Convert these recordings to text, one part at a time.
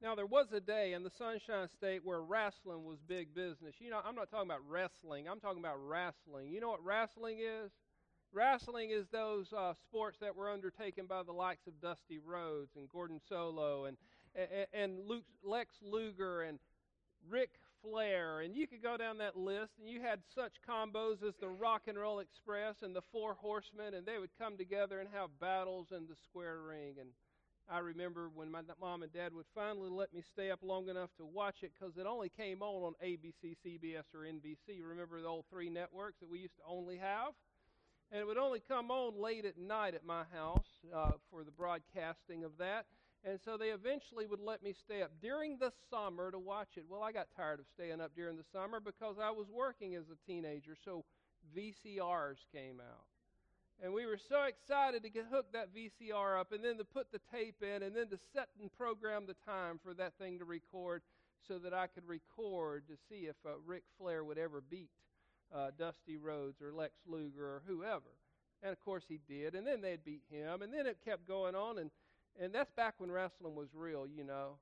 Now, there was a day in the Sunshine State where wrestling was big business. You know, I'm not talking about wrestling. I'm talking about wrestling. You know what wrestling is? Wrestling is those sports that were undertaken by the likes of Dusty Rhodes and Gordon Solo and Lex Luger and Ric Flair. And you could go down that list, and you had such combos as the Rock and Roll Express and the Four Horsemen, and they would come together and have battles in the square ring. And I remember when my mom and dad would finally let me stay up long enough to watch it, because it only came on ABC, CBS, or NBC. Remember the old three networks that we used to only have? And it would only come on late at night at my house for the broadcasting of that. And so they eventually would let me stay up during the summer to watch it. Well, I got tired of staying up during the summer because I was working as a teenager, so VCRs came out. And we were so excited to hook that VCR up and then to put the tape in and then to set and program the time for that thing to record so that I could record to see if Ric Flair would ever beat Dusty Rhodes or Lex Luger or whoever. And, of course, he did. And then they'd beat him. And then it kept going on. And that's back when wrestling was real, you know.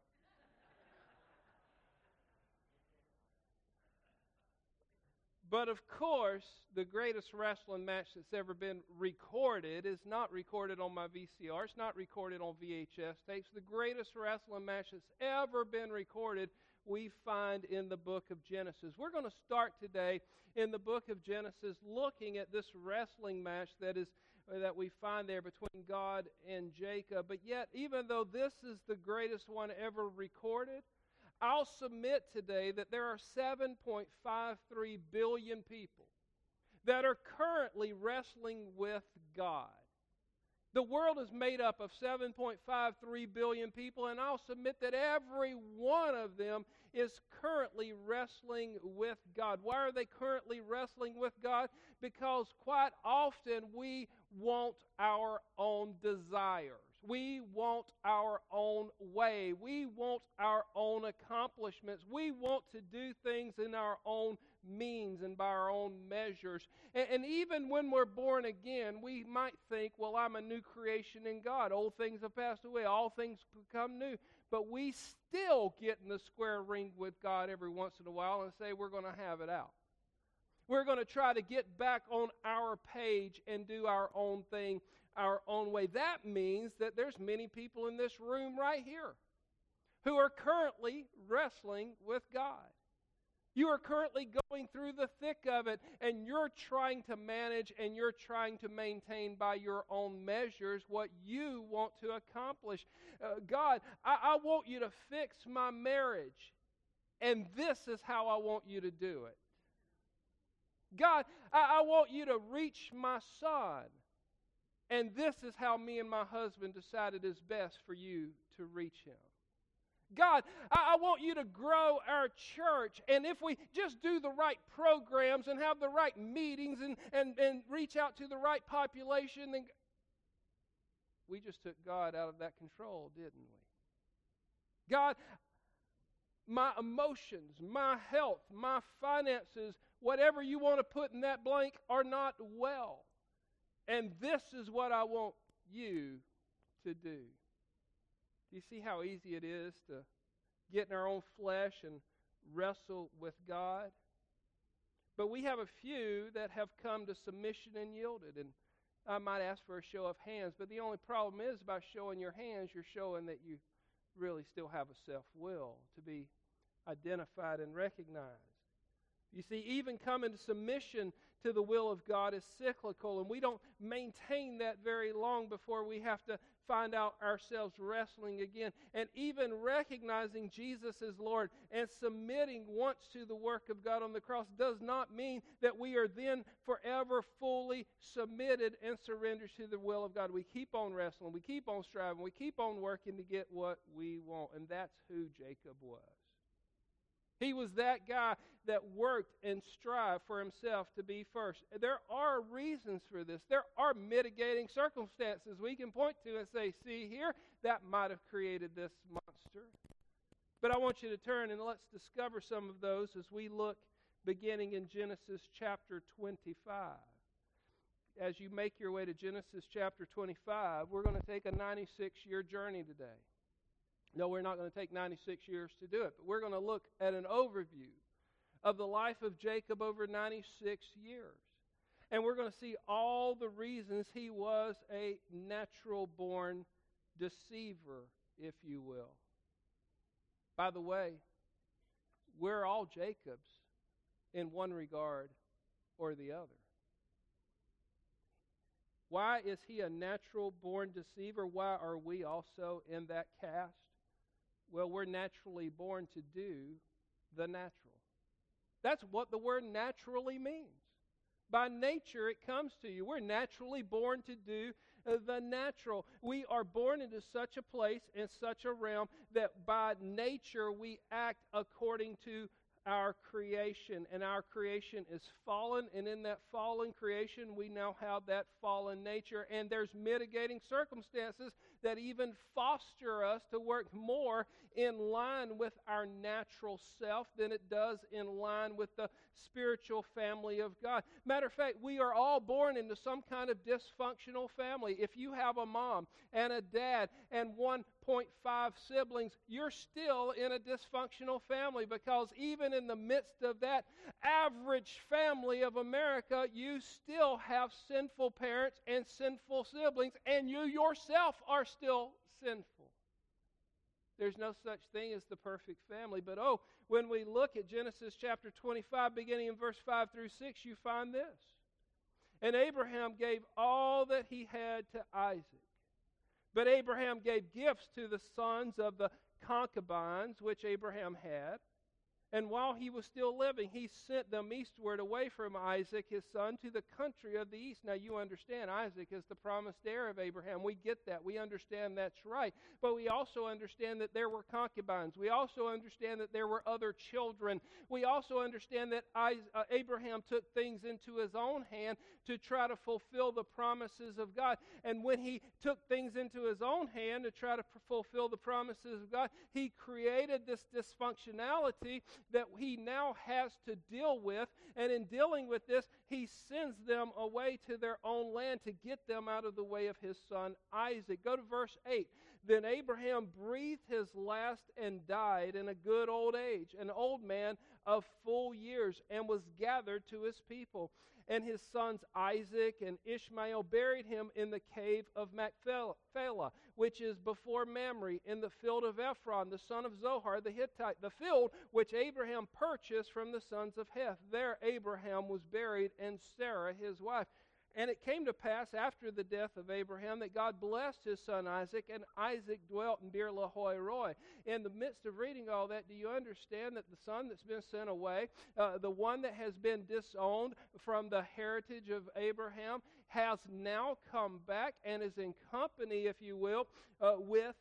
But, of course, the greatest wrestling match that's ever been recorded is not recorded on my VCR. It's not recorded on VHS tapes. The greatest wrestling match that's ever been recorded we find in the book of Genesis. We're going to start today in the book of Genesis looking at this wrestling match that we find there between God and Jacob. But yet, even though this is the greatest one ever recorded, I'll submit today that there are 7.53 billion people that are currently wrestling with God. The world is made up of 7.53 billion people, and I'll submit that every one of them is currently wrestling with God. Why are they currently wrestling with God? Because quite often we want our own desires. We want our own way. We want our own accomplishments. We want to do things in our own means and by our own measures. And even when we're born again, we might think, well, I'm a new creation in God. Old things have passed away. All things become new. But we still get in the square ring with God every once in a while and say we're going to have it out. We're going to try to get back on our page and do our own thing our own way. That means that there's many people in this room right here who are currently wrestling with God. You are currently going through the thick of it, and you're trying to manage and you're trying to maintain by your own measures what you want to accomplish. God, I want you to fix my marriage, and this is how I want you to do it. God, I want you to reach my son, and this is how me and my husband decided is best for you to reach him. God, I want you to grow our church, and if we just do the right programs and have the right meetings and reach out to the right population, then we just took God out of that control, didn't we? God, my emotions, my health, my finances, whatever you want to put in that blank are not well. And this is what I want you to do. Do you see how easy it is to get in our own flesh and wrestle with God? But we have a few that have come to submission and yielded. And I might ask for a show of hands, but the only problem is by showing your hands, you're showing that you really still have a self-will to be identified and recognized. You see, even coming to submission to the will of God is cyclical, and we don't maintain that very long before we have to find out ourselves wrestling again. And even recognizing Jesus as Lord and submitting once to the work of God on the cross does not mean that we are then forever fully submitted and surrendered to the will of God. We keep on wrestling, we keep on striving, we keep on working to get what we want. And that's who Jacob was. He was that guy that worked and strived for himself to be first. There are reasons for this. There are mitigating circumstances we can point to and say, see here, that might have created this monster. But I want you to turn and let's discover some of those as we look beginning in Genesis chapter 25. As you make your way to Genesis chapter 25, we're going to take a 96-year journey today. No, we're not going to take 96 years to do it, but we're going to look at an overview of the life of Jacob over 96 years. And we're going to see all the reasons he was a natural-born deceiver, if you will. By the way, we're all Jacobs in one regard or the other. Why is he a natural-born deceiver? Why are we also in that cast? Well, we're naturally born to do the natural. That's what the word naturally means. By nature, it comes to you. We're naturally born to do the natural. We are born into such a place and such a realm that by nature we act according to our creation. And our creation is fallen, and in that fallen creation we now have that fallen nature. And there's mitigating circumstances that even foster us to work more in line with our natural self than it does in line with the spiritual family of God. Matter of fact, we are all born into some kind of dysfunctional family. If you have a mom and a dad and 1.5 siblings, you're still in a dysfunctional family, because even in the midst of that average family of America, you still have sinful parents and sinful siblings, and you yourself are still sinful. There's no such thing as the perfect family. But when we look at Genesis chapter 25, beginning in verse 5 through 6, you find this. And Abraham gave all that he had to Isaac. But Abraham gave gifts to the sons of the concubines which Abraham had. And while he was still living, he sent them eastward away from Isaac, his son, to the country of the east. Now you understand, Isaac is the promised heir of Abraham. We get that. We understand that's right. But we also understand that there were concubines. We also understand that there were other children. We also understand that Abraham took things into his own hand to try to fulfill the promises of God. And when he took things into his own hand to try to fulfill the promises of God, he created this dysfunctionality that he now has to deal with. And in dealing with this, he sends them away to their own land to get them out of the way of his son Isaac. Go to verse 8. Then Abraham breathed his last and died in a good old age, an old man of full years, and was gathered to his people. And his sons Isaac and Ishmael buried him in the cave of Machpelah, which is before Mamre, in the field of Ephron, the son of Zohar the Hittite, the field which Abraham purchased from the sons of Heth. There Abraham was buried, and Sarah his wife. And it came to pass after the death of Abraham that God blessed his son Isaac, and Isaac dwelt in Beer Lahai Roi. In the midst of reading all that, do you understand that the son that's been sent away, the one that has been disowned from the heritage of Abraham, has now come back and is in company, if you will, with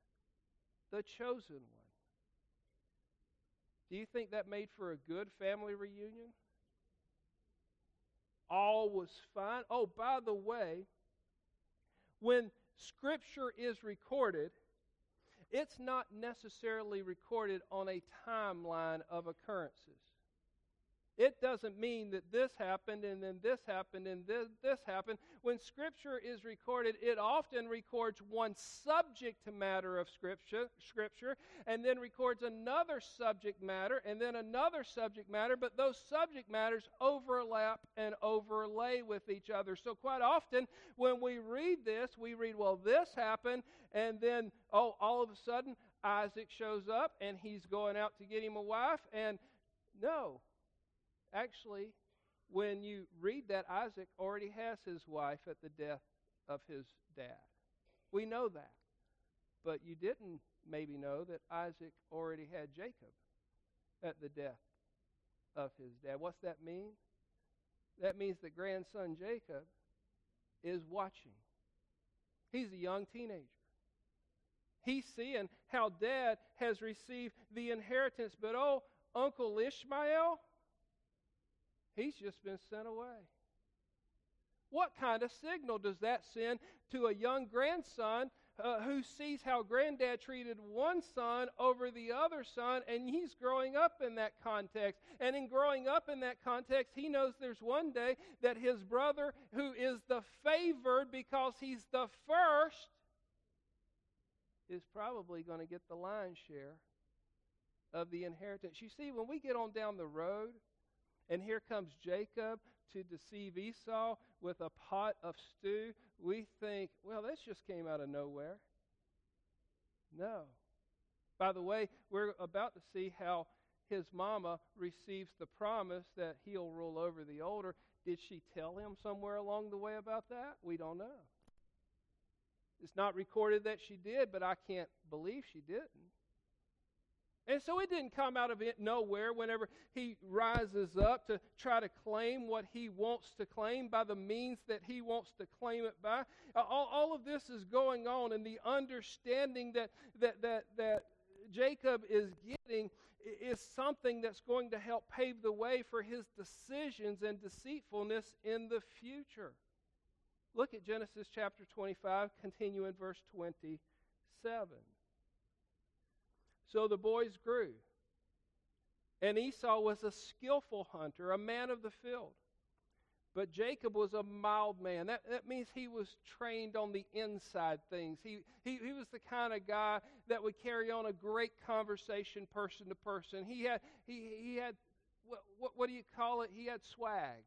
the chosen one? Do you think that made for a good family reunion? All was fine. Oh, by the way, when Scripture is recorded, it's not necessarily recorded on a timeline of occurrences. It doesn't mean that this happened and then this happened and this happened. When Scripture is recorded, it often records one subject matter of Scripture and then records another subject matter and then another subject matter, but those subject matters overlap and overlay with each other. So quite often when we read this, we read, well, this happened, and then, all of a sudden Isaac shows up and he's going out to get him a wife, and no. Actually, when you read that, Isaac already has his wife at the death of his dad. We know that. But you didn't maybe know that Isaac already had Jacob at the death of his dad. What's that mean? That means that grandson Jacob is watching. He's a young teenager. He's seeing how dad has received the inheritance, but Uncle Ishmael, he's just been sent away. What kind of signal does that send to a young grandson who sees how granddad treated one son over the other son, and he's growing up in that context? And in growing up in that context, he knows there's one day that his brother, who is the favored because he's the first, is probably going to get the lion's share of the inheritance. You see, when we get on down the road, and here comes Jacob to deceive Esau with a pot of stew, we think, well, this just came out of nowhere. No. By the way, we're about to see how his mama receives the promise that he'll rule over the older. Did she tell him somewhere along the way about that? We don't know. It's not recorded that she did, but I can't believe she didn't. And so it didn't come out of it nowhere whenever he rises up to try to claim what he wants to claim by the means that he wants to claim it by. All of this is going on, and the understanding that Jacob is getting is something that's going to help pave the way for his decisions and deceitfulness in the future. Look at Genesis chapter 25, continue in verse 27. So the boys grew, and Esau was a skillful hunter, a man of the field. But Jacob was a mild man. That means he was trained on the inside things. He was the kind of guy that would carry on a great conversation person to person. He had what do you call it? He had swag.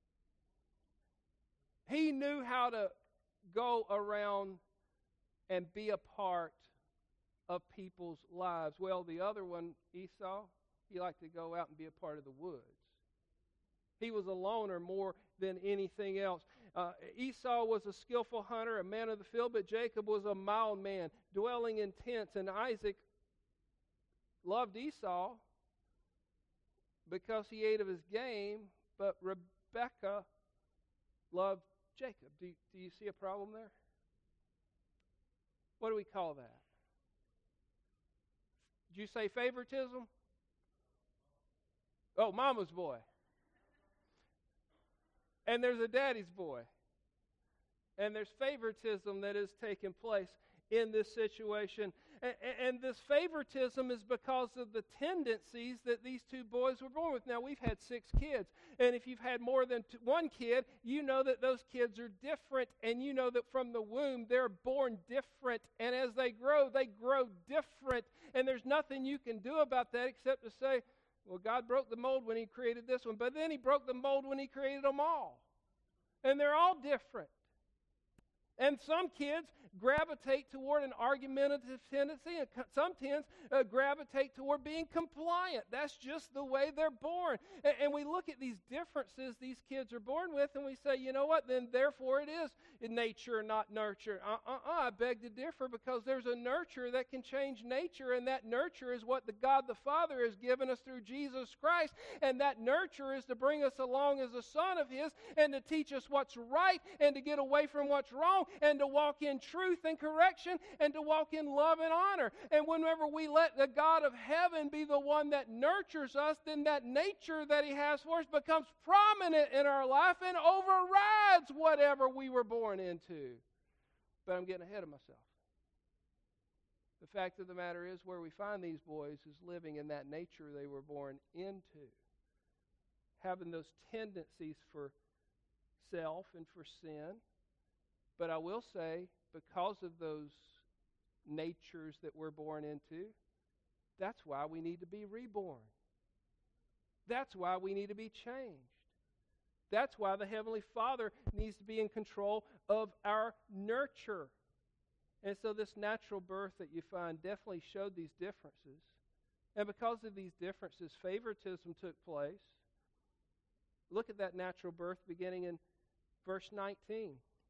He knew how to go around and be a part of people's lives. Well, the other one, Esau, he liked to go out and be a part of the woods. He was a loner more than anything else. Esau was a skillful hunter, a man of the field, but Jacob was a mild man, dwelling in tents. And Isaac loved Esau because he ate of his game, but Rebekah loved Jacob. Do you see a problem there? What do we call that? Did you say favoritism? Oh, mama's boy. And there's a daddy's boy. And there's favoritism that is taking place in this situation. And this favoritism is because of the tendencies that these two boys were born with. Now, we've had 6 kids. And if you've had more than one kid, you know that those kids are different. And you know that from the womb, they're born different. And as they grow different. And there's nothing you can do about that except to say, well, God broke the mold when He created this one. But then He broke the mold when He created them all. And they're all different. And some kids gravitate toward an argumentative tendency, and some kids gravitate toward being compliant. That's just the way they're born. And we look at these differences these kids are born with, and we say, you know what, then therefore it is nature, not nurture. I beg to differ, because there's a nurture that can change nature, and that nurture is what the God the Father has given us through Jesus Christ, and that nurture is to bring us along as a son of His, and to teach us what's right, and to get away from what's wrong, and to walk in truth and correction, and to walk in love and honor. And whenever we let the God of heaven be the one that nurtures us, then that nature that He has for us becomes prominent in our life and overrides whatever we were born into. But I'm getting ahead of myself. The fact of the matter is, where we find these boys is living in that nature they were born into, having those tendencies for self and for sin. But I will say, because of those natures that we're born into, that's why we need to be reborn. That's why we need to be changed. That's why the Heavenly Father needs to be in control of our nurture. And so this natural birth that you find definitely showed these differences. And because of these differences, favoritism took place. Look at that natural birth beginning in verse 19.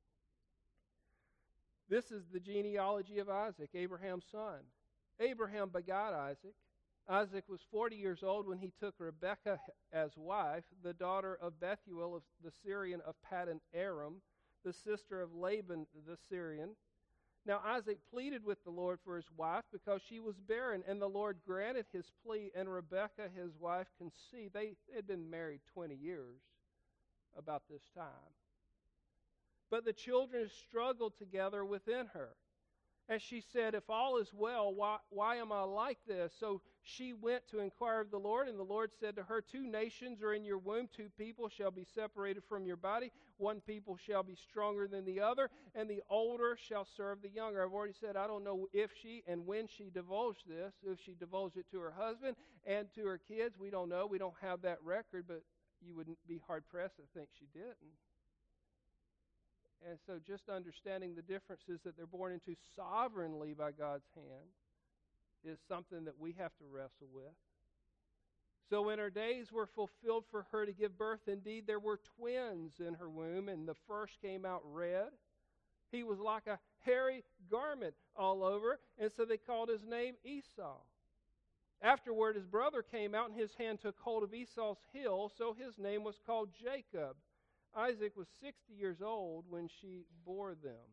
This is the genealogy of Isaac, Abraham's son. Abraham begot Isaac. Isaac was 40 years old when he took Rebekah as wife, the daughter of Bethuel, the Syrian of Paddan Aram, the sister of Laban the Syrian. Now Isaac pleaded with the Lord for his wife because she was barren, and the Lord granted his plea, and Rebekah, his wife, conceived. They had been married 20 years about this time. But the children struggled together within her. And she said, if all is well, why am I like this? So she went to inquire of the Lord, and the Lord said to her, 2 nations are in your womb, 2 people shall be separated from your body, 1 people shall be stronger than the other, and the older shall serve the younger. I've already said I don't know if she and when she divulged this, if she divulged it to her husband and to her kids. We don't know. We don't have that record, but you wouldn't be hard-pressed to think she didn't. And so just understanding the differences that they're born into sovereignly by God's hand is something that we have to wrestle with. So when her days were fulfilled for her to give birth, indeed there were twins in her womb, and the first came out red. He was like a hairy garment all over, and so they called his name Esau. Afterward his brother came out, and his hand took hold of Esau's heel, so his name was called Jacob. Isaac was 60 years old when she bore them.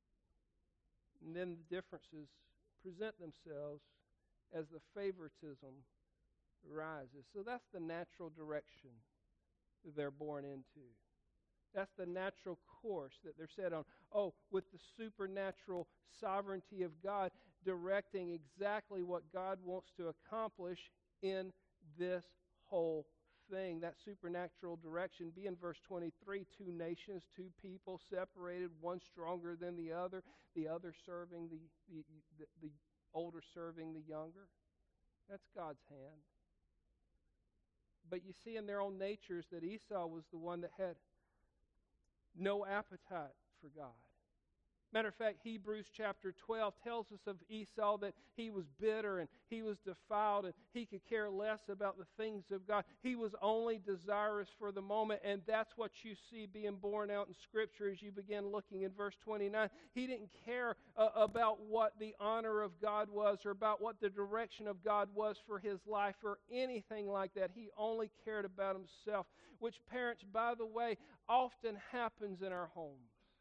And then the differences present themselves as the favoritism rises. So that's the natural direction that they're born into. That's the natural course that they're set on. Oh, with the supernatural sovereignty of God directing exactly what God wants to accomplish in this whole thing, that supernatural direction. Be in verse 23, 2 nations, 2 people separated, one stronger than the other serving the older serving the younger. That's God's hand. But you see in their own natures that Esau was the one that had no appetite for God. Matter of fact, Hebrews chapter 12 tells us of Esau that he was bitter and he was defiled and he could care less about the things of God. He was only desirous for the moment, and that's what you see being borne out in Scripture as you begin looking in verse 29. He didn't care about what the honor of God was or about what the direction of God was for his life or anything like that. He only cared about himself, which, parents, by the way, often happens in our homes.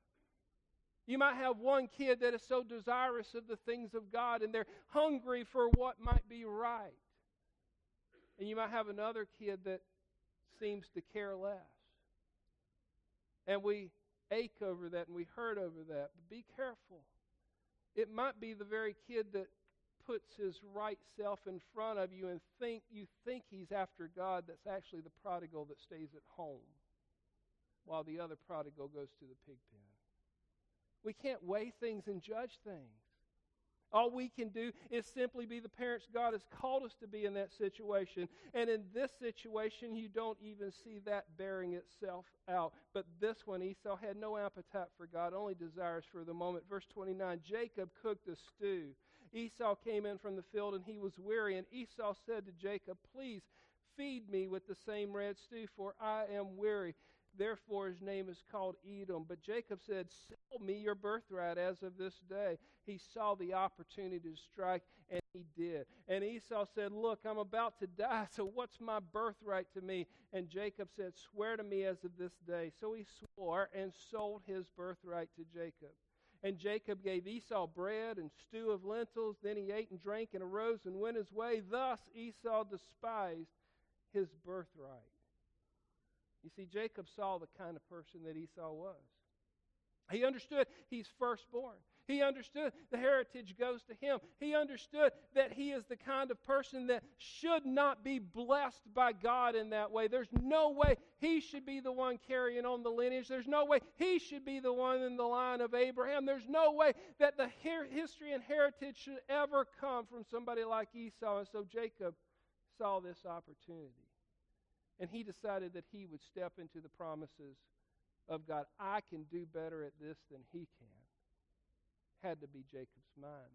You might have one kid that is so desirous of the things of God and they're hungry for what might be right. And you might have another kid that seems to care less. And we ache over that and we hurt over that. But be careful. It might be the very kid that puts his right self in front of you and you think he's after God that's actually the prodigal that stays at home while the other prodigal goes to the pig pen. We can't weigh things and judge things. All we can do is simply be the parents God has called us to be in that situation. And in this situation, you don't even see that bearing itself out. But this one, Esau had no appetite for God, only desires for the moment. Verse 29, Jacob cooked a stew. Esau came in from the field and he was weary. And Esau said to Jacob, please feed me with the same red stew, for I am weary. Therefore his name is called Edom. But Jacob said, sell me your birthright as of this day. He saw the opportunity to strike, and he did. And Esau said, look, I'm about to die, so what's my birthright to me? And Jacob said, swear to me as of this day. So he swore and sold his birthright to Jacob. And Jacob gave Esau bread and stew of lentils. Then he ate and drank and arose and went his way. Thus Esau despised his birthright. You see, Jacob saw the kind of person that Esau was. He understood he's firstborn. He understood the heritage goes to him. He understood that he is the kind of person that should not be blessed by God in that way. There's no way he should be the one carrying on the lineage. There's no way he should be the one in the line of Abraham. There's no way that the history and heritage should ever come from somebody like Esau. And so Jacob saw this opportunity. And he decided that he would step into the promises of God. I can do better at this than he can. Had to be Jacob's mind.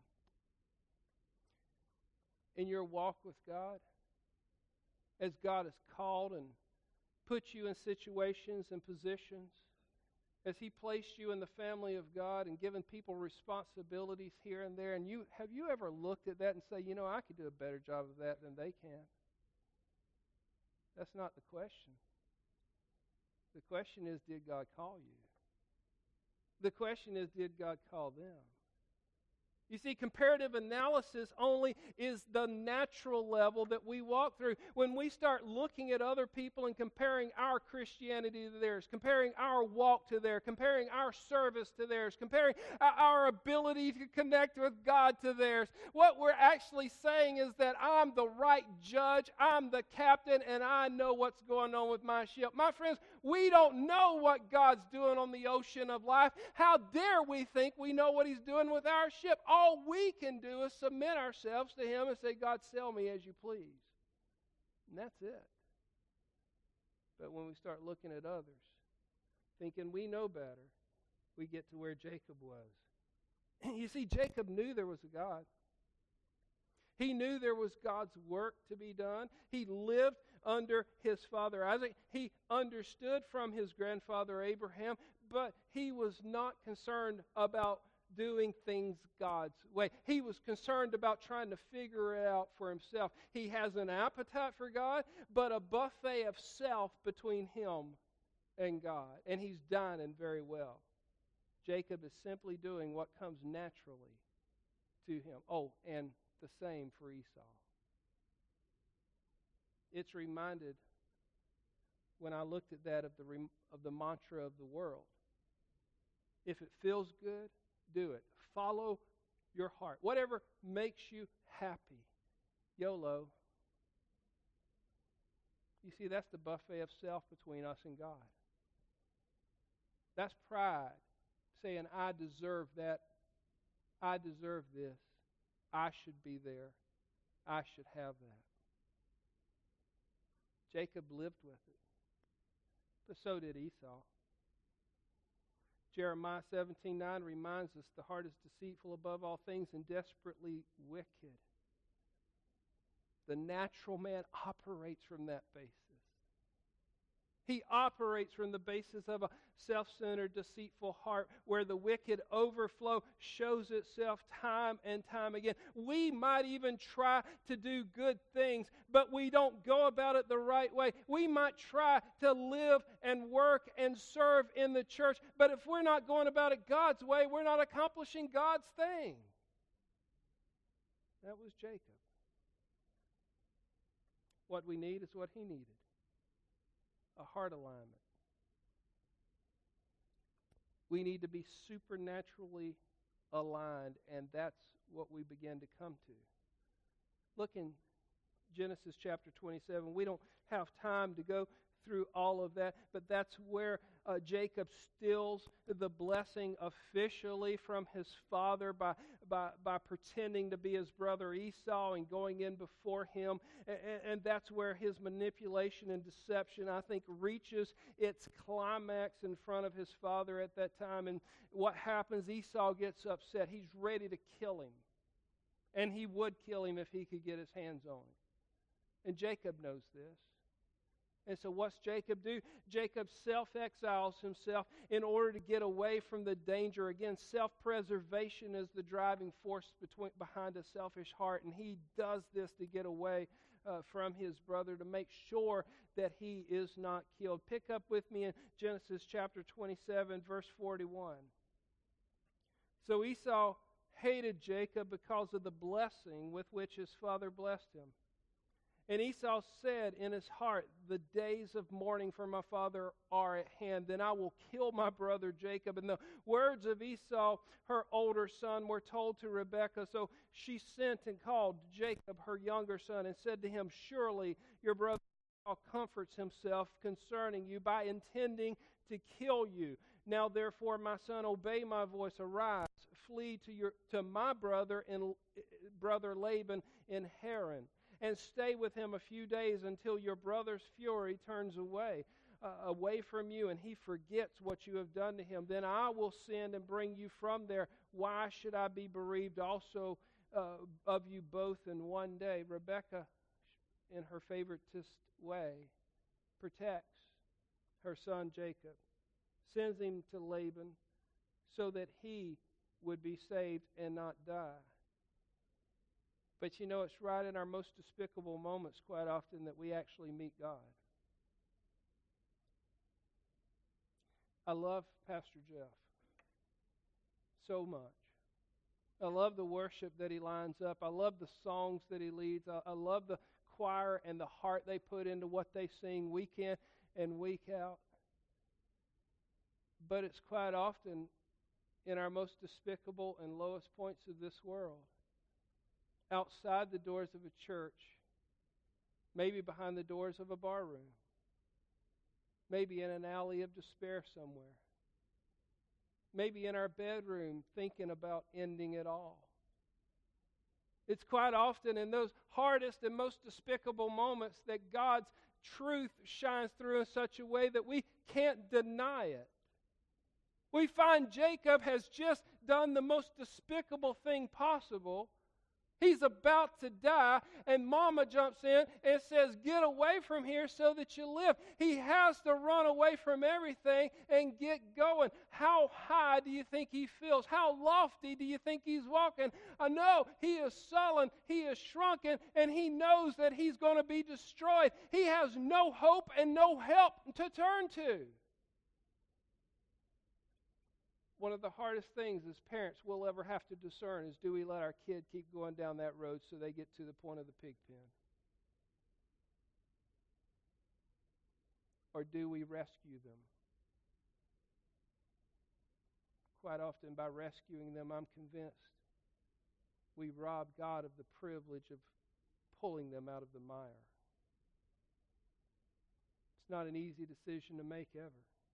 In your walk with God, as God has called and put you in situations and positions, as he placed you in the family of God and given people responsibilities here and there, and have you ever looked at that and say, you know, I could do a better job of that than they can? That's not the question. The question is, did God call you? The question is, did God call them? You see, comparative analysis only is the natural level that we walk through. When we start looking at other people and comparing our Christianity to theirs, comparing our walk to theirs, comparing our service to theirs, comparing our ability to connect with God to theirs, what we're actually saying is that I'm the right judge, I'm the captain, and I know what's going on with my ship. My friends, we don't know what God's doing on the ocean of life. How dare we think we know what He's doing with our ship? All we can do is submit ourselves to Him and say, God, sail me as you please. And that's it. But when we start looking at others, thinking we know better, we get to where Jacob was. You see, Jacob knew there was a God. He knew there was God's work to be done. He lived under his father Isaac. He understood from his grandfather Abraham, but he was not concerned about doing things God's way. He was concerned about trying to figure it out for himself. He has an appetite for God, but a buffet of self between him and God. And he's dining very well. Jacob is simply doing what comes naturally to him. Oh, and the same for Esau. It's reminded when I looked at that of the mantra of the world. If it feels good, do it. Follow your heart. Whatever makes you happy. YOLO. You see, that's the buffet of self between us and God. That's pride. Saying, I deserve that. I deserve this. I should be there. I should have that. Jacob lived with it. But so did Esau. Jeremiah 17:9 reminds us the heart is deceitful above all things and desperately wicked. The natural man operates from that basis. He operates from the basis of a self-centered, deceitful heart where the wicked overflow shows itself time and time again. We might even try to do good things, but we don't go about it the right way. We might try to live and work and serve in the church, but if we're not going about it God's way, we're not accomplishing God's thing. That was Jacob. What we need is what he needed. A heart alignment. We need to be supernaturally aligned, and that's what we begin to come to. Look in Genesis chapter 27. We don't have time to go through all of that, but that's where Jacob steals the blessing officially from his father by pretending to be his brother Esau and going in before him. And that's where his manipulation and deception, I think, reaches its climax in front of his father at that time. And what happens, Esau gets upset. He's ready to kill him. And he would kill him if he could get his hands on him. And Jacob knows this. And so what's Jacob do? Jacob self-exiles himself in order to get away from the danger. Again, self-preservation is the driving force behind a selfish heart. And he does this to get away from his brother, to make sure that he is not killed. Pick up with me in Genesis chapter 27, verse 41. So Esau hated Jacob because of the blessing with which his father blessed him. And Esau said in his heart, the days of mourning for my father are at hand. Then I will kill my brother Jacob. And the words of Esau, her older son, were told to Rebekah. So she sent and called Jacob, her younger son, and said to him, surely your brother Esau comforts himself concerning you by intending to kill you. Now therefore, my son, obey my voice. Arise, flee to my brother Laban in Haran. And stay with him a few days until your brother's fury turns away from you, and he forgets what you have done to him. Then I will send and bring you from there. Why should I be bereaved also of you both in one day? Rebekah, in her favoritist way, protects her son Jacob, sends him to Laban so that he would be saved and not die. But you know, it's right in our most despicable moments quite often that we actually meet God. I love Pastor Jeff so much. I love the worship that he lines up. I love the songs that he leads. I love the choir and the heart they put into what they sing week in and week out. But it's quite often in our most despicable and lowest points of this world, outside the doors of a church, maybe behind the doors of a bar room, maybe in an alley of despair somewhere, maybe in our bedroom thinking about ending it all. It's quite often in those hardest and most despicable moments that God's truth shines through in such a way that we can't deny it. We find Jacob has just done the most despicable thing possible. He's about to die, and Mama jumps in and says, "Get away from here so that you live." He has to run away from everything and get going. How high do you think he feels? How lofty do you think he's walking? I know he is sullen, he is shrunken, and he knows that he's going to be destroyed. He has no hope and no help to turn to. One of the hardest things as parents we'll ever have to discern is, do we let our kid keep going down that road so they get to the point of the pig pen? Or do we rescue them? Quite often by rescuing them, I'm convinced we rob God of the privilege of pulling them out of the mire. It's not an easy decision to make ever.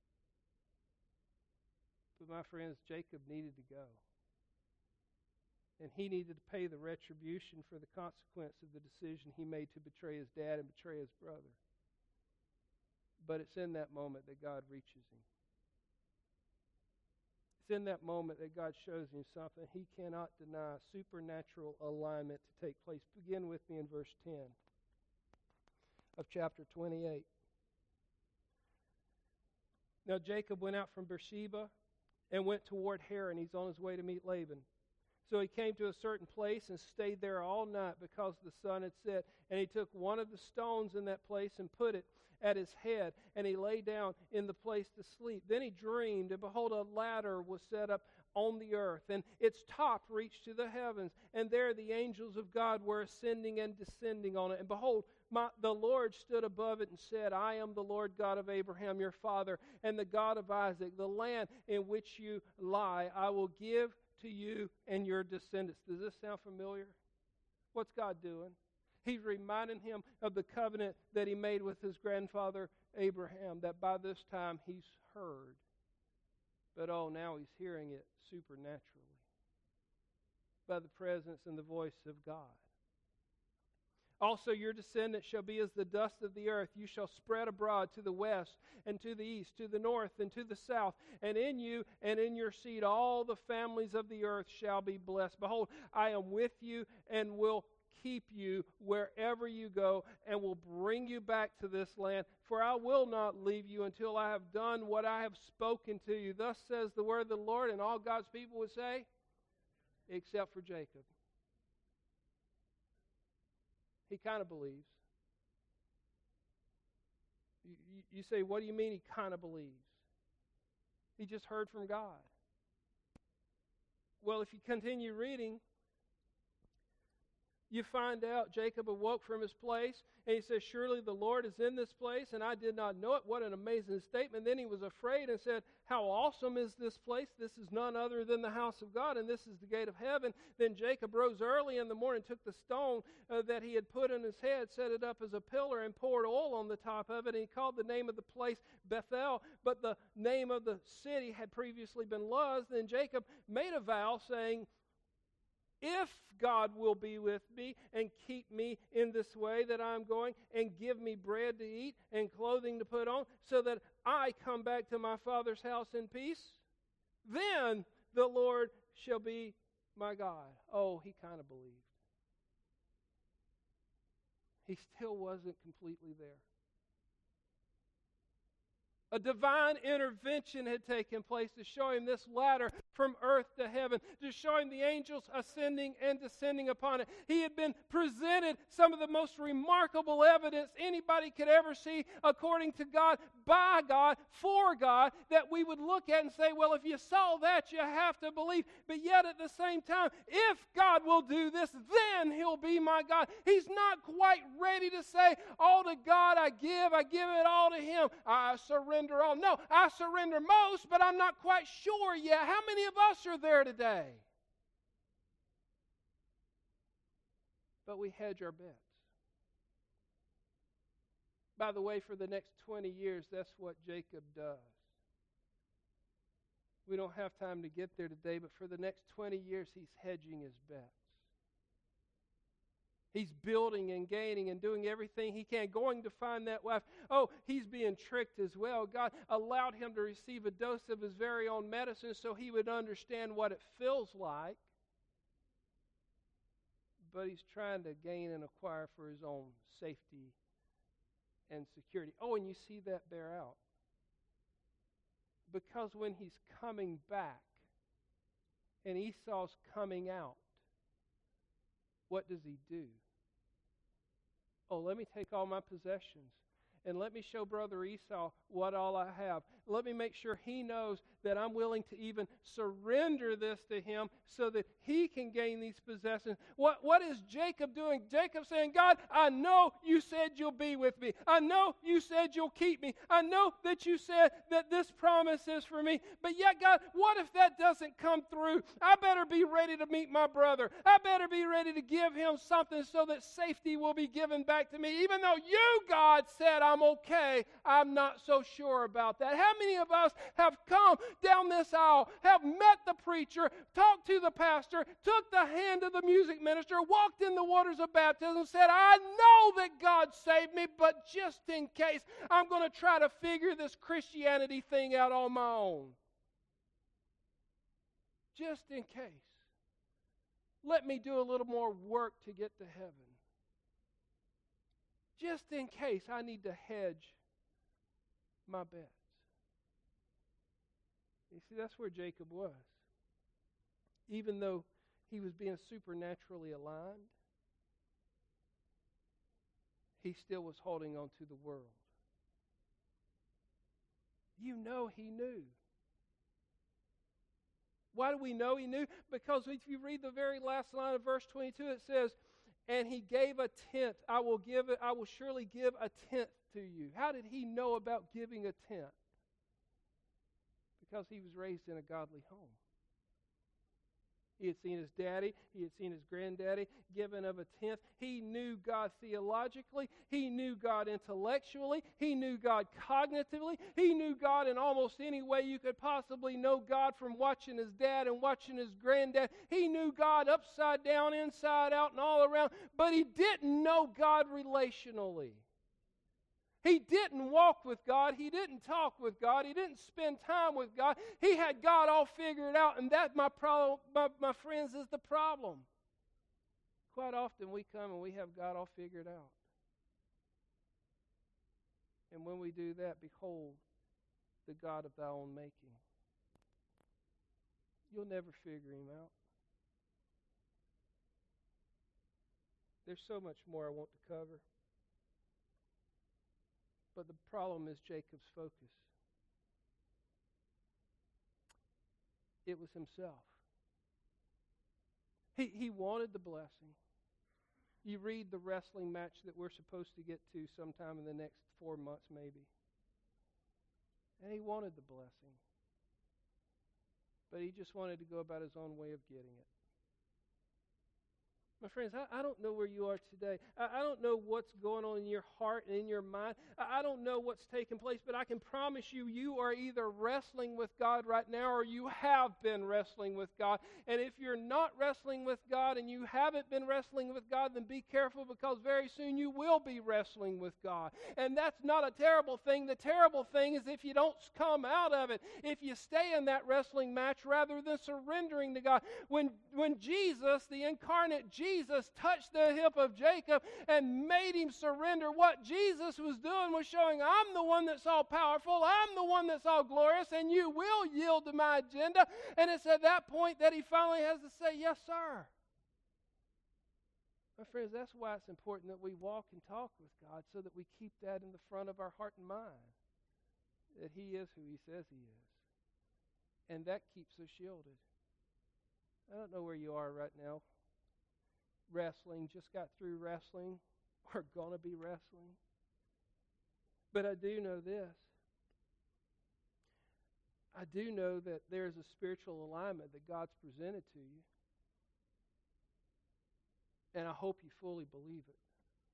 But my friends, Jacob needed to go. And he needed to pay the retribution for the consequence of the decision he made to betray his dad and betray his brother. But it's in that moment that God reaches him. It's in that moment that God shows him something he cannot deny, supernatural alignment to take place. Begin with me in verse 10 of chapter 28. Now Jacob went out from Beersheba and went toward Haran. He's on his way to meet Laban. So he came to a certain place and stayed there all night because the sun had set. And he took one of the stones in that place and put it at his head, and he lay down in the place to sleep. Then he dreamed, and behold, a ladder was set up on the earth, and its top reached to the heavens. And there the angels of God were ascending and descending on it. And behold, the Lord stood above it and said, "I am the Lord God of Abraham your father, and the God of Isaac. The land in which you lie I will give to you and your descendants." Does this sound familiar? What's God doing? He's reminding him of the covenant that he made with his grandfather Abraham, that by this time he's heard. But now he's hearing it supernaturally, by the presence and the voice of God. "Also your descendants shall be as the dust of the earth. You shall spread abroad to the west and to the east, to the north and to the south. And in you and in your seed all the families of the earth shall be blessed. Behold, I am with you and will keep you wherever you go, and will bring you back to this land. For I will not leave you until I have done what I have spoken to you. Thus says the word of the Lord." And all God's people would say, except for Jacob. He kind of believes. You say, what do you mean he kind of believes? He just heard from God. Well, if you continue reading, you find out Jacob awoke from his place, and he says, "Surely the Lord is in this place, and I did not know it." What an amazing statement. Then he was afraid and said, "How awesome is this place? This is none other than the house of God, and this is the gate of heaven." Then Jacob rose early in the morning, took the stone that he had put in his head, set it up as a pillar, and poured oil on the top of it. And he called the name of the place Bethel, but the name of the city had previously been Luz. Then Jacob made a vow, saying, "If God will be with me and keep me in this way that I am going, and give me bread to eat and clothing to put on, so that I come back to my father's house in peace, then the Lord shall be my God." Oh, he kind of believed. He still wasn't completely there. A divine intervention had taken place to show him this ladder from earth to heaven, to show him the angels ascending and descending upon it. He had been presented some of the most remarkable evidence anybody could ever see according to God, by God, for God, that we would look at and say, well, if you saw that, you have to believe. But yet at the same time, if God will do this, then He'll be my God. He's not quite ready to say, all to God I give it all to Him. I surrender all. No, I surrender most, but I'm not quite sure yet. How many of us are there today? But we hedge our bets. By the way, for the next 20 years, that's what Jacob does. We don't have time to get there today, but for the next 20 years, he's hedging his bets. He's building and gaining and doing everything he can, going to find that wife. Oh, he's being tricked as well. God allowed him to receive a dose of his very own medicine so he would understand what it feels like. But he's trying to gain and acquire for his own safety and security. Oh, and you see that bear out. Because when he's coming back and Esau's coming out, what does he do? Oh, let me take all my possessions and let me show Brother Esau what all I have. Let me make sure he knows that I'm willing to even surrender this to him so that he can gain these possessions. What is Jacob doing? Jacob saying, God, I know you said you'll be with me. I know you said you'll keep me. I know that you said that this promise is for me. But yet, God, what if that doesn't come through? I better be ready to meet my brother. I better be ready to give him something so that safety will be given back to me. Even though you, God, said I'm okay, I'm not so sure about that. How many of us have come down this aisle, have met the preacher, talked to the pastor, took the hand of the music minister, walked in the waters of baptism, said, I know that God saved me, but just in case, I'm going to try to figure this Christianity thing out on my own. Just in case. Let me do a little more work to get to heaven. Just in case I need to hedge my bets. You see, that's where Jacob was. Even though he was being supernaturally aligned, he still was holding on to the world. You know he knew. Why do we know he knew? Because if you read the very last line of verse 22, it says, and he gave a tenth. I will surely give a tenth to you. How did he know about giving a tenth? Because he was raised in a godly home. He had seen his daddy, he had seen his granddaddy given of a tenth. He knew God theologically, he knew God intellectually, he knew God cognitively, he knew God in almost any way you could possibly know God from watching his dad and watching his granddad. He knew God upside down, inside out, and all around, but he didn't know God relationally. He didn't walk with God. He didn't talk with God. He didn't spend time with God. He had God all figured out, and that, my friends, is the problem. Quite often we come and we have God all figured out. And when we do that, behold, the God of thy own making. You'll never figure him out. There's so much more I want to cover. But the problem is Jacob's focus. It was himself. He wanted the blessing. You read the wrestling match that we're supposed to get to sometime in the next 4 months maybe. And he wanted the blessing. But he just wanted to go about his own way of getting it. My friends, I don't know where you are today. I don't know what's going on in your heart and in your mind. I don't know what's taking place, but I can promise you, you are either wrestling with God right now or you have been wrestling with God. And if you're not wrestling with God and you haven't been wrestling with God, then be careful because very soon you will be wrestling with God. And that's not a terrible thing. The terrible thing is if you don't come out of it, if you stay in that wrestling match rather than surrendering to God. When Jesus, the incarnate Jesus, Jesus touched the hip of Jacob and made him surrender, what Jesus was doing was showing, I'm the one that's all powerful, I'm the one that's all glorious, and you will yield to my agenda. And it's at that point that he finally has to say, yes, sir. My friends, that's why it's important that we walk and talk with God, so that we keep that in the front of our heart and mind, that He is who He says He is. And that keeps us shielded. I don't know where you are right now. Wrestling, just got through wrestling, or going to be wrestling. But I do know this. I do know that there's a spiritual alignment that God's presented to you. And I hope you fully believe it.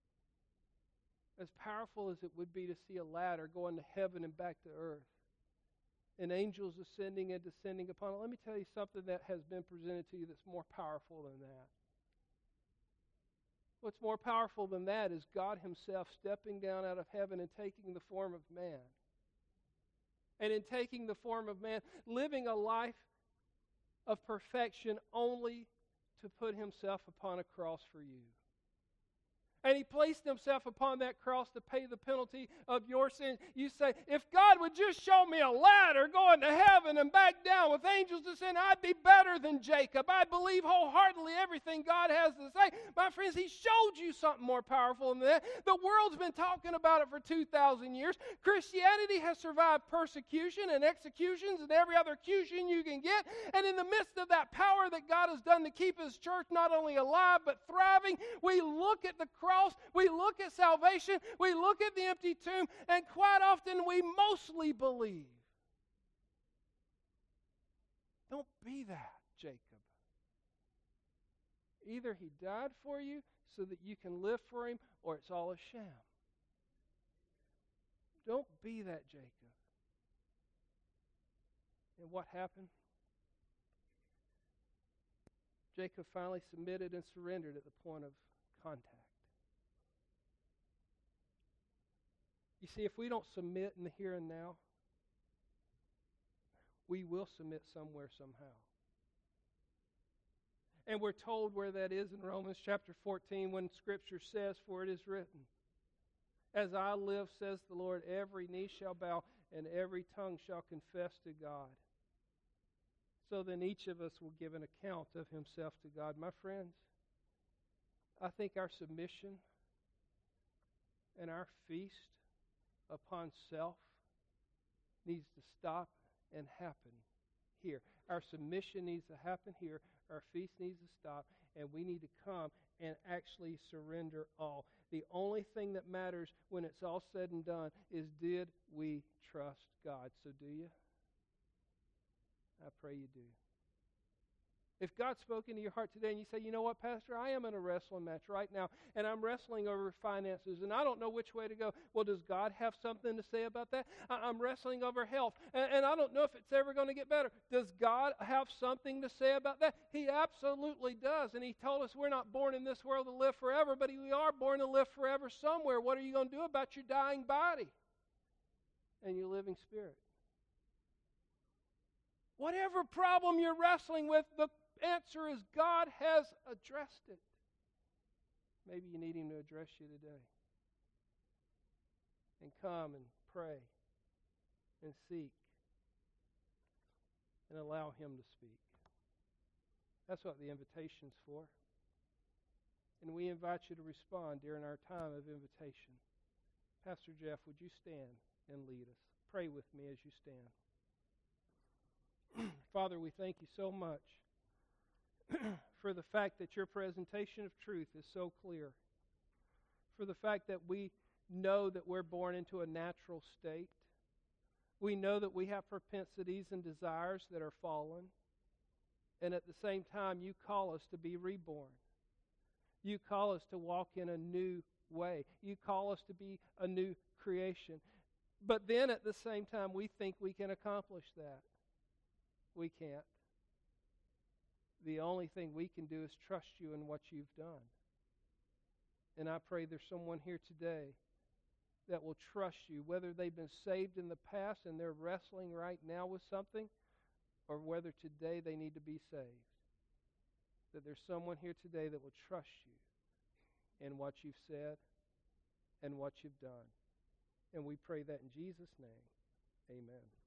As powerful as it would be to see a ladder going to heaven and back to earth, and angels ascending and descending upon it, let me tell you something that has been presented to you that's more powerful than that. What's more powerful than that is God Himself stepping down out of heaven and taking the form of man. And in taking the form of man, living a life of perfection only to put Himself upon a cross for you. And He placed Himself upon that cross to pay the penalty of your sin. You say, if God would just show me a ladder going to heaven and back down with angels descending, I'd be better than Jacob. I believe wholeheartedly everything God has to say. My friends, He showed you something more powerful than that. The world's been talking about it for 2,000 years. Christianity has survived persecution and executions and every other execution you can get. And in the midst of that power that God has done to keep His church not only alive but thriving, we look at the cross, we look at salvation, we look at the empty tomb, and quite often we mostly believe. Don't be that, Jacob. Either He died for you so that you can live for Him, or it's all a sham. Don't be that Jacob. And what happened? Jacob finally submitted and surrendered at the point of contact. You see, if we don't submit in the here and now, we will submit somewhere, somehow. And we're told where that is in Romans chapter 14 when Scripture says, for it is written, as I live, says the Lord, every knee shall bow and every tongue shall confess to God. So then each of us will give an account of himself to God. My friends, I think our submission and our feast upon self needs to stop and happen here. Our submission needs to happen here. Our feast needs to stop, and we need to come and actually surrender all. The only thing that matters when it's all said and done is, did we trust God? So do you? I pray you do. If God's spoken to your heart today and you say, you know what, Pastor, I am in a wrestling match right now, and I'm wrestling over finances, and I don't know which way to go. Well, does God have something to say about that? I'm wrestling over health, and I don't know if it's ever going to get better. Does God have something to say about that? He absolutely does, and He told us we're not born in this world to live forever, but we are born to live forever somewhere. What are you going to do about your dying body and your living spirit? Whatever problem you're wrestling with, the answer is God has addressed it. Maybe you need Him to address you today. And come and pray and seek and allow Him to speak. That's what the invitation's for. And we invite you to respond during our time of invitation. Pastor Jeff, would you stand and lead us? Pray with me as you stand. Father, we thank you so much for the fact that your presentation of truth is so clear. For the fact that we know that we're born into a natural state. We know that we have propensities and desires that are fallen. And at the same time, you call us to be reborn. You call us to walk in a new way. You call us to be a new creation. But then at the same time, we think we can accomplish that. We can't. The only thing we can do is trust you in what you've done. And I pray there's someone here today that will trust you, whether they've been saved in the past and they're wrestling right now with something, or whether today they need to be saved. that there's someone here today that will trust you in what you've said and what you've done. And we pray that in Jesus' name. Amen.